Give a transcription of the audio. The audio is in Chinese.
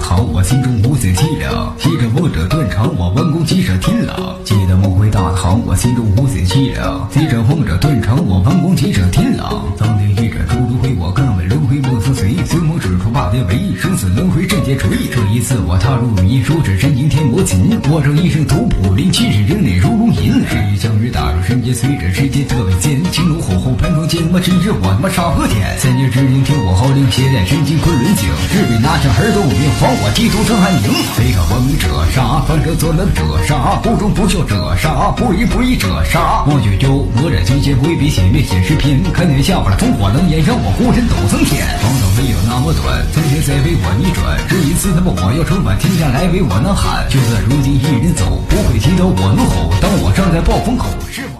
行，我心中无限凄凉。骑着王者断肠，我弯弓击射天狼。记得梦回大唐，我心中无限凄凉。骑着王者断肠，我弯弓击射天狼。苍天一转出轮回，我敢问轮回莫似随。随梦指出霸天围，生死轮回阵节锤。这一次我踏入迷，手指神经天魔琴。我这一生突破林，气势人脸如龙吟。是一将日打入神界，随着时间特别间，青龙火候盘中间，我只知我他妈杀和天。三年之灵听我号令，携带神经昆仑镜，日为拿下耳朵无名，还我地图成汉营。非靠文明者杀，反者作乱者杀，不忠不孝者杀，不义不义者杀。我就有魔战军衔，挥笔写灭显示篇，看天下把烽火冷眼，让我孤身斗苍天。方道没有那么短，从前再为我逆转，这一次他们我要称霸天下，来为我呐喊。就算如今一人走，不会听到我怒吼，当我站在暴风口，是我